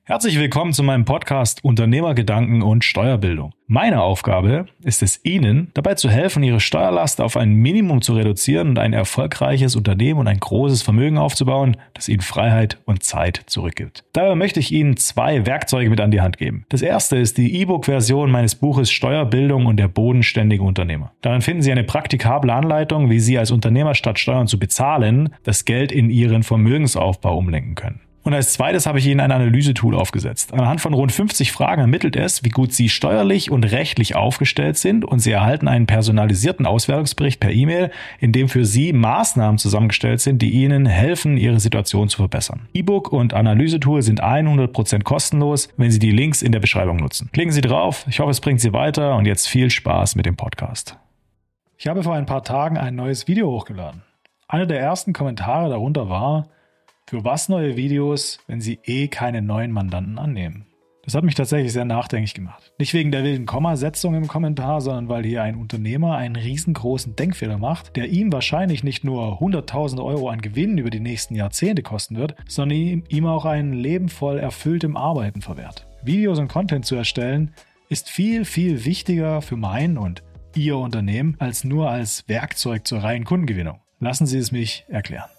Herzlich willkommen zu meinem Podcast Unternehmergedanken und Steuerbildung. Meine Aufgabe ist es, Ihnen dabei zu helfen, Ihre Steuerlast auf ein Minimum zu reduzieren und ein erfolgreiches Unternehmen und ein großes Vermögen aufzubauen, das Ihnen Freiheit und Zeit zurückgibt. Dabei möchte ich Ihnen 2 Werkzeuge mit an die Hand geben. Das erste ist die E-Book-Version meines Buches Steuerbildung und der bodenständige Unternehmer. Darin finden Sie eine praktikable Anleitung, wie Sie als Unternehmer statt Steuern zu bezahlen, das Geld in Ihren Vermögensaufbau umlenken können. Und als zweites habe ich Ihnen ein Analysetool aufgesetzt. Anhand von rund 50 Fragen ermittelt es, wie gut Sie steuerlich und rechtlich aufgestellt sind, und Sie erhalten einen personalisierten Auswertungsbericht per E-Mail, in dem für Sie Maßnahmen zusammengestellt sind, die Ihnen helfen, Ihre Situation zu verbessern. E-Book und Analysetool sind 100% kostenlos, wenn Sie die Links in der Beschreibung nutzen. Klicken Sie drauf, ich hoffe, es bringt Sie weiter und jetzt viel Spaß mit dem Podcast. Ich habe vor ein paar Tagen ein neues Video hochgeladen. Einer der ersten Kommentare darunter war: Für was neue Videos, wenn Sie keine neuen Mandanten annehmen? Das hat mich tatsächlich sehr nachdenklich gemacht. Nicht wegen der wilden Kommasetzung im Kommentar, sondern weil hier ein Unternehmer einen riesengroßen Denkfehler macht, der ihm wahrscheinlich nicht nur 100.000 Euro an Gewinn über die nächsten Jahrzehnte kosten wird, sondern ihm auch ein Leben voll erfülltem Arbeiten verwehrt. Videos und Content zu erstellen ist viel, viel wichtiger für mein und Ihr Unternehmen als nur als Werkzeug zur reinen Kundengewinnung. Lassen Sie es mich erklären.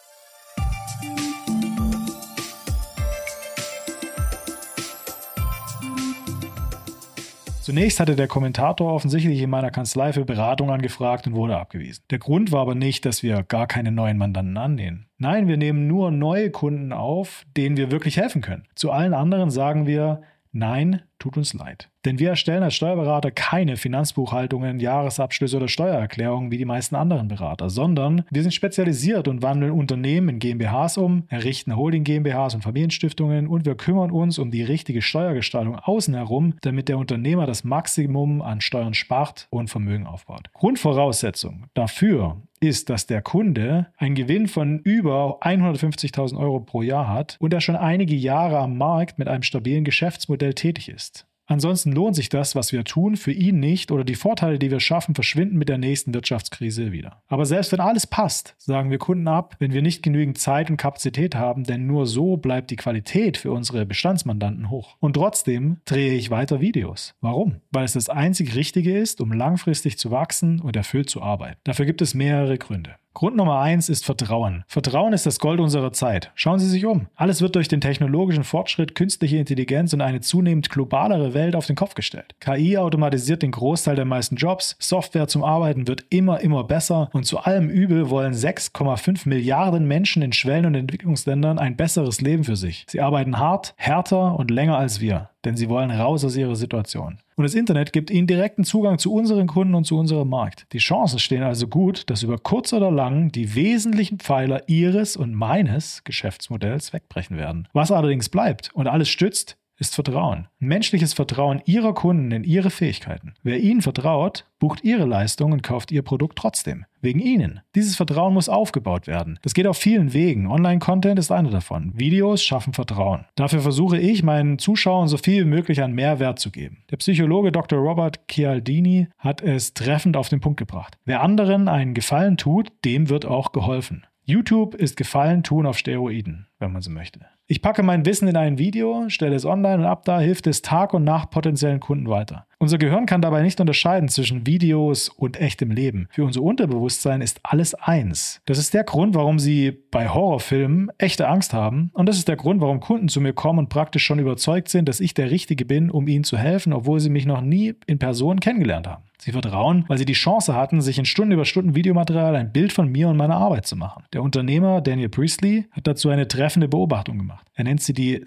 Zunächst hatte der Kommentator offensichtlich in meiner Kanzlei für Beratung angefragt und wurde abgewiesen. Der Grund war aber nicht, dass wir gar keine neuen Mandanten annehmen. Nein, wir nehmen nur neue Kunden auf, denen wir wirklich helfen können. Zu allen anderen sagen wir: Nein, tut uns leid. Denn wir erstellen als Steuerberater keine Finanzbuchhaltungen, Jahresabschlüsse oder Steuererklärungen wie die meisten anderen Berater, sondern wir sind spezialisiert und wandeln Unternehmen in GmbHs um, errichten Holding GmbHs und Familienstiftungen, und wir kümmern uns um die richtige Steuergestaltung außen herum, damit der Unternehmer das Maximum an Steuern spart und Vermögen aufbaut. Grundvoraussetzung dafür ist, dass der Kunde einen Gewinn von über 150.000 Euro pro Jahr hat und er schon einige Jahre am Markt mit einem stabilen Geschäftsmodell tätig ist. Ansonsten lohnt sich das, was wir tun, für ihn nicht, oder die Vorteile, die wir schaffen, verschwinden mit der nächsten Wirtschaftskrise wieder. Aber selbst wenn alles passt, sagen wir Kunden ab, wenn wir nicht genügend Zeit und Kapazität haben, denn nur so bleibt die Qualität für unsere Bestandsmandanten hoch. Und trotzdem drehe ich weiter Videos. Warum? Weil es das einzig Richtige ist, um langfristig zu wachsen und erfüllt zu arbeiten. Dafür gibt es mehrere Gründe. Grund Nummer 1 ist Vertrauen. Vertrauen ist das Gold unserer Zeit. Schauen Sie sich um. Alles wird durch den technologischen Fortschritt, künstliche Intelligenz und eine zunehmend globalere Welt auf den Kopf gestellt. KI automatisiert den Großteil der meisten Jobs, Software zum Arbeiten wird immer besser, und zu allem Übel wollen 6,5 Milliarden Menschen in Schwellen- und Entwicklungsländern ein besseres Leben für sich. Sie arbeiten hart, härter und länger als wir, denn sie wollen raus aus ihrer Situation. Und das Internet gibt ihnen direkten Zugang zu unseren Kunden und zu unserem Markt. Die Chancen stehen also gut, dass über kurz oder lang die wesentlichen Pfeiler Ihres und meines Geschäftsmodells wegbrechen werden. Was allerdings bleibt und alles stützt, ist Vertrauen. Menschliches Vertrauen Ihrer Kunden in Ihre Fähigkeiten. Wer Ihnen vertraut, bucht Ihre Leistung und kauft Ihr Produkt trotzdem. Wegen Ihnen. Dieses Vertrauen muss aufgebaut werden. Das geht auf vielen Wegen. Online-Content ist einer davon. Videos schaffen Vertrauen. Dafür versuche ich, meinen Zuschauern so viel wie möglich an Mehrwert zu geben. Der Psychologe Dr. Robert Cialdini hat es treffend auf den Punkt gebracht. Wer anderen einen Gefallen tut, dem wird auch geholfen. YouTube ist Gefallen tun auf Steroiden, wenn man so möchte. Ich packe mein Wissen in ein Video, stelle es online und ab da hilft es Tag und Nacht potenziellen Kunden weiter. Unser Gehirn kann dabei nicht unterscheiden zwischen Videos und echtem Leben. Für unser Unterbewusstsein ist alles eins. Das ist der Grund, warum Sie bei Horrorfilmen echte Angst haben, und das ist der Grund, warum Kunden zu mir kommen und praktisch schon überzeugt sind, dass ich der Richtige bin, um ihnen zu helfen, obwohl sie mich noch nie in Person kennengelernt haben. Sie vertrauen, weil sie die Chance hatten, sich in Stunden über Stunden Videomaterial ein Bild von mir und meiner Arbeit zu machen. Der Unternehmer Daniel Priestley hat dazu eine treffende Beobachtung gemacht. Er nennt sie die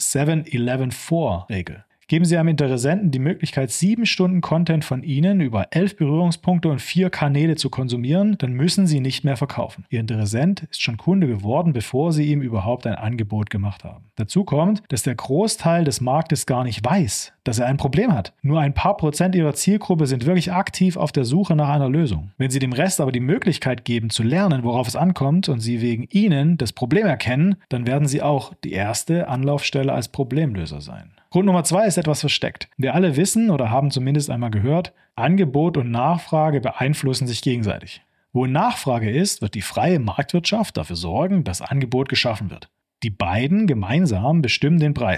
7-11-4-Regel. Geben Sie einem Interessenten die Möglichkeit, 7 Stunden Content von Ihnen über 11 Berührungspunkte und 4 Kanäle zu konsumieren, dann müssen Sie nicht mehr verkaufen. Ihr Interessent ist schon Kunde geworden, bevor Sie ihm überhaupt ein Angebot gemacht haben. Dazu kommt, dass der Großteil des Marktes gar nicht weiß, dass er ein Problem hat. Nur ein paar Prozent Ihrer Zielgruppe sind wirklich aktiv auf der Suche nach einer Lösung. Wenn Sie dem Rest aber die Möglichkeit geben, zu lernen, worauf es ankommt, und Sie wegen Ihnen das Problem erkennen, dann werden Sie auch die erste Anlaufstelle als Problemlöser sein. Grund Nummer 2 ist etwas versteckt. Wir alle wissen oder haben zumindest einmal gehört, Angebot und Nachfrage beeinflussen sich gegenseitig. Wo Nachfrage ist, wird die freie Marktwirtschaft dafür sorgen, dass Angebot geschaffen wird. Die beiden gemeinsam bestimmen den Preis.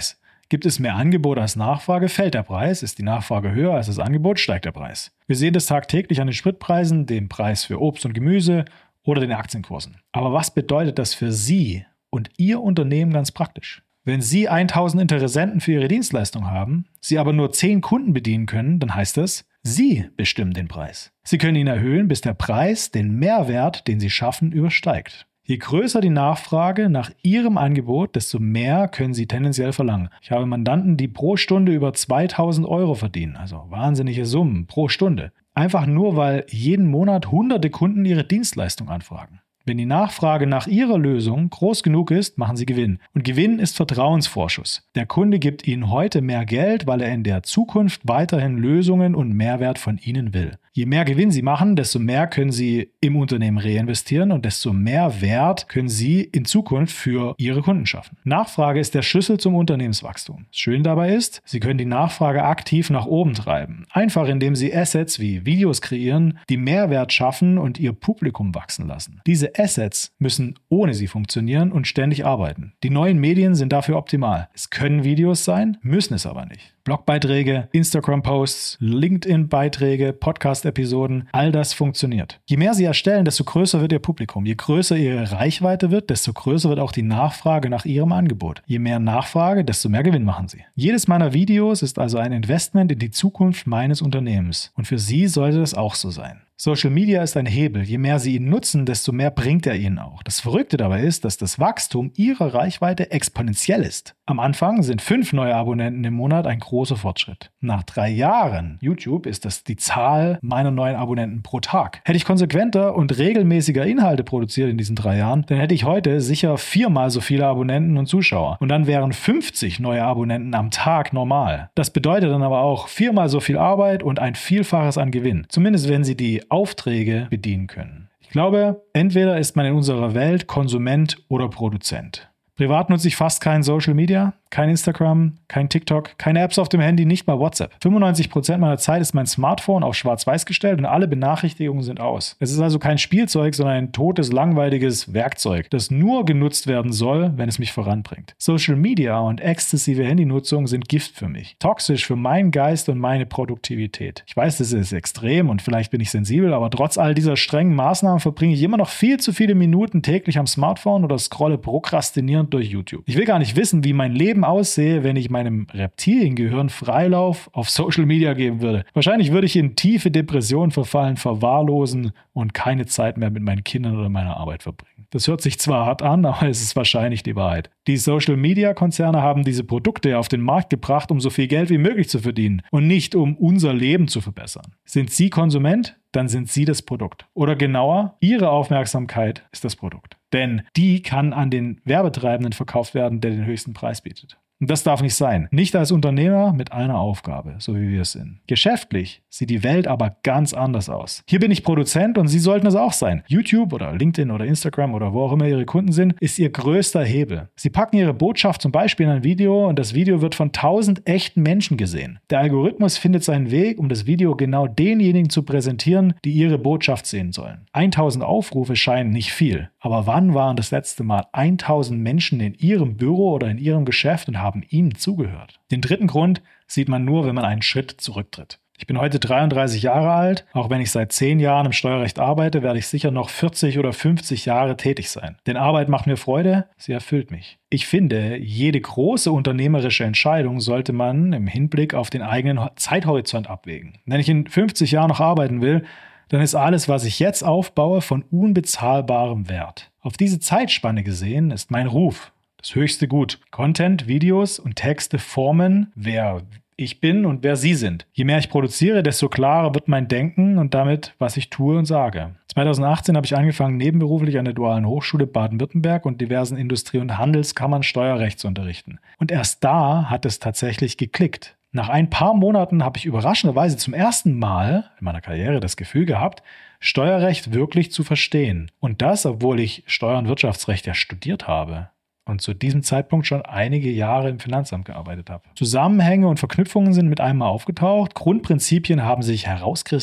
Gibt es mehr Angebot als Nachfrage, fällt der Preis. Ist die Nachfrage höher als das Angebot, steigt der Preis. Wir sehen das tagtäglich an den Spritpreisen, dem Preis für Obst und Gemüse oder den Aktienkursen. Aber was bedeutet das für Sie und Ihr Unternehmen ganz praktisch? Wenn Sie 1000 Interessenten für Ihre Dienstleistung haben, Sie aber nur 10 Kunden bedienen können, dann heißt das, Sie bestimmen den Preis. Sie können ihn erhöhen, bis der Preis den Mehrwert, den Sie schaffen, übersteigt. Je größer die Nachfrage nach Ihrem Angebot, desto mehr können Sie tendenziell verlangen. Ich habe Mandanten, die pro Stunde über 2000 Euro verdienen, also wahnsinnige Summen pro Stunde. Einfach nur, weil jeden Monat hunderte Kunden ihre Dienstleistung anfragen. Wenn die Nachfrage nach Ihrer Lösung groß genug ist, machen Sie Gewinn. Und Gewinn ist Vertrauensvorschuss. Der Kunde gibt Ihnen heute mehr Geld, weil er in der Zukunft weiterhin Lösungen und Mehrwert von Ihnen will. Je mehr Gewinn Sie machen, desto mehr können Sie im Unternehmen reinvestieren und desto mehr Wert können Sie in Zukunft für Ihre Kunden schaffen. Nachfrage ist der Schlüssel zum Unternehmenswachstum. Das Schöne dabei ist, Sie können die Nachfrage aktiv nach oben treiben. Einfach indem Sie Assets wie Videos kreieren, die Mehrwert schaffen und Ihr Publikum wachsen lassen. Diese Assets müssen ohne Sie funktionieren und ständig arbeiten. Die neuen Medien sind dafür optimal. Es können Videos sein, müssen es aber nicht. Blogbeiträge, Instagram-Posts, LinkedIn-Beiträge, Podcast-Episoden, all das funktioniert. Je mehr Sie erstellen, desto größer wird Ihr Publikum. Je größer Ihre Reichweite wird, desto größer wird auch die Nachfrage nach Ihrem Angebot. Je mehr Nachfrage, desto mehr Gewinn machen Sie. Jedes meiner Videos ist also ein Investment in die Zukunft meines Unternehmens. Und für Sie sollte das auch so sein. Social Media ist ein Hebel. Je mehr Sie ihn nutzen, desto mehr bringt er Ihnen auch. Das Verrückte dabei ist, dass das Wachstum Ihrer Reichweite exponentiell ist. Am Anfang sind 5 neue Abonnenten im Monat ein großer Fortschritt. Nach 3 Jahren YouTube ist das die Zahl meiner neuen Abonnenten pro Tag. Hätte ich konsequenter und regelmäßiger Inhalte produziert in diesen 3 Jahren, dann hätte ich heute sicher 4-mal so viele Abonnenten und Zuschauer. Und dann wären 50 neue Abonnenten am Tag normal. Das bedeutet dann aber auch 4-mal so viel Arbeit und ein Vielfaches an Gewinn. Zumindest wenn Sie die Aufträge bedienen können. Ich glaube, entweder ist man in unserer Welt Konsument oder Produzent. Privat nutze ich fast kein Social Media, kein Instagram, kein TikTok, keine Apps auf dem Handy, nicht mal WhatsApp. 95% meiner Zeit ist mein Smartphone auf schwarz-weiß gestellt und alle Benachrichtigungen sind aus. Es ist also kein Spielzeug, sondern ein totes, langweiliges Werkzeug, das nur genutzt werden soll, wenn es mich voranbringt. Social Media und exzessive Handynutzung sind Gift für mich. Toxisch für meinen Geist und meine Produktivität. Ich weiß, das ist extrem und vielleicht bin ich sensibel, aber trotz all dieser strengen Maßnahmen verbringe ich immer noch viel zu viele Minuten täglich am Smartphone oder scrolle prokrastinierend durch YouTube. Ich will gar nicht wissen, wie mein Leben aussehe, wenn ich meinem Reptiliengehirn Freilauf auf Social Media geben würde. Wahrscheinlich würde ich in tiefe Depressionen verfallen, verwahrlosen und keine Zeit mehr mit meinen Kindern oder meiner Arbeit verbringen. Das hört sich zwar hart an, aber es ist wahrscheinlich die Wahrheit. Die Social-Media-Konzerne haben diese Produkte auf den Markt gebracht, um so viel Geld wie möglich zu verdienen und nicht um unser Leben zu verbessern. Sind Sie Konsument? Dann sind Sie das Produkt. Oder genauer, Ihre Aufmerksamkeit ist das Produkt. Denn die kann an den Werbetreibenden verkauft werden, der den höchsten Preis bietet. Und das darf nicht sein. Nicht als Unternehmer mit einer Aufgabe, so wie wir es sind. Geschäftlich sieht die Welt aber ganz anders aus. Hier bin ich Produzent und Sie sollten es auch sein. YouTube oder LinkedIn oder Instagram oder wo auch immer Ihre Kunden sind, ist Ihr größter Hebel. Sie packen Ihre Botschaft zum Beispiel in ein Video und das Video wird von 1000 echten Menschen gesehen. Der Algorithmus findet seinen Weg, um das Video genau denjenigen zu präsentieren, die Ihre Botschaft sehen sollen. 1000 Aufrufe scheinen nicht viel. Aber wann waren das letzte Mal 1000 Menschen in Ihrem Büro oder in Ihrem Geschäft und haben Ihnen zugehört? Den dritten Grund sieht man nur, wenn man einen Schritt zurücktritt. Ich bin heute 33 Jahre alt. Auch wenn ich seit 10 Jahren im Steuerrecht arbeite, werde ich sicher noch 40 oder 50 Jahre tätig sein. Denn Arbeit macht mir Freude, sie erfüllt mich. Ich finde, jede große unternehmerische Entscheidung sollte man im Hinblick auf den eigenen Zeithorizont abwägen. Wenn ich in 50 Jahren noch arbeiten will, dann ist alles, was ich jetzt aufbaue, von unbezahlbarem Wert. Auf diese Zeitspanne gesehen ist mein Ruf das höchste Gut. Content, Videos und Texte formen, wer ich bin und wer Sie sind. Je mehr ich produziere, desto klarer wird mein Denken und damit, was ich tue und sage. 2018 habe ich angefangen, nebenberuflich an der Dualen Hochschule Baden-Württemberg und diversen Industrie- und Handelskammern Steuerrecht zu unterrichten. Und erst da hat es tatsächlich geklickt. Nach ein paar Monaten habe ich überraschenderweise zum ersten Mal in meiner Karriere das Gefühl gehabt, Steuerrecht wirklich zu verstehen. Und das, obwohl ich Steuer- und Wirtschaftsrecht ja studiert habe und zu diesem Zeitpunkt schon einige Jahre im Finanzamt gearbeitet habe. Zusammenhänge und Verknüpfungen sind mit einmal aufgetaucht, Grundprinzipien haben sich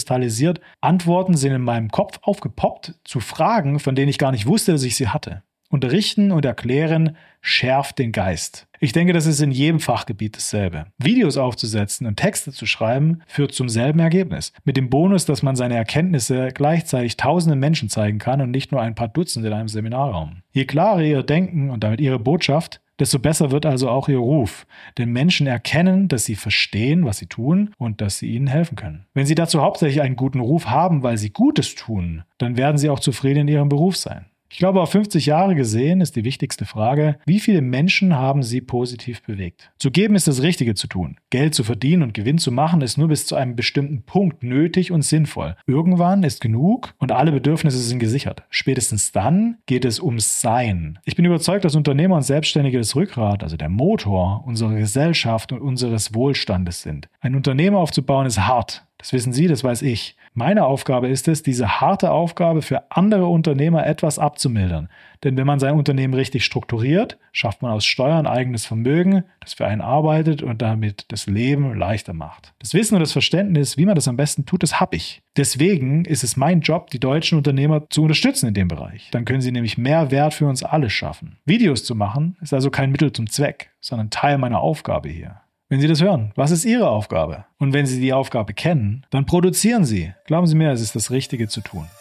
herauskristallisiert, Antworten sind in meinem Kopf aufgepoppt zu Fragen, von denen ich gar nicht wusste, dass ich sie hatte. Unterrichten und erklären schärft den Geist. Ich denke, das ist in jedem Fachgebiet dasselbe. Videos aufzusetzen und Texte zu schreiben, führt zum selben Ergebnis. Mit dem Bonus, dass man seine Erkenntnisse gleichzeitig tausenden Menschen zeigen kann und nicht nur ein paar Dutzend in einem Seminarraum. Je klarer ihr Denken und damit ihre Botschaft, desto besser wird also auch ihr Ruf. Denn Menschen erkennen, dass sie verstehen, was sie tun und dass sie ihnen helfen können. Wenn sie dazu hauptsächlich einen guten Ruf haben, weil sie Gutes tun, dann werden sie auch zufrieden in ihrem Beruf sein. Ich glaube, auf 50 Jahre gesehen ist die wichtigste Frage, wie viele Menschen haben Sie positiv bewegt? Zu geben ist das Richtige zu tun. Geld zu verdienen und Gewinn zu machen ist nur bis zu einem bestimmten Punkt nötig und sinnvoll. Irgendwann ist genug und alle Bedürfnisse sind gesichert. Spätestens dann geht es ums Sein. Ich bin überzeugt, dass Unternehmer und Selbstständige das Rückgrat, also der Motor unserer Gesellschaft und unseres Wohlstandes sind. Ein Unternehmen aufzubauen ist hart. Das wissen Sie, das weiß ich. Meine Aufgabe ist es, diese harte Aufgabe für andere Unternehmer etwas abzumildern. Denn wenn man sein Unternehmen richtig strukturiert, schafft man aus Steuern eigenes Vermögen, das für einen arbeitet und damit das Leben leichter macht. Das Wissen und das Verständnis, wie man das am besten tut, das habe ich. Deswegen ist es mein Job, die deutschen Unternehmer zu unterstützen in dem Bereich. Dann können sie nämlich mehr Wert für uns alle schaffen. Videos zu machen ist also kein Mittel zum Zweck, sondern Teil meiner Aufgabe hier. Wenn Sie das hören, was ist Ihre Aufgabe? Und wenn Sie die Aufgabe kennen, dann produzieren Sie. Glauben Sie mir, es ist das Richtige zu tun.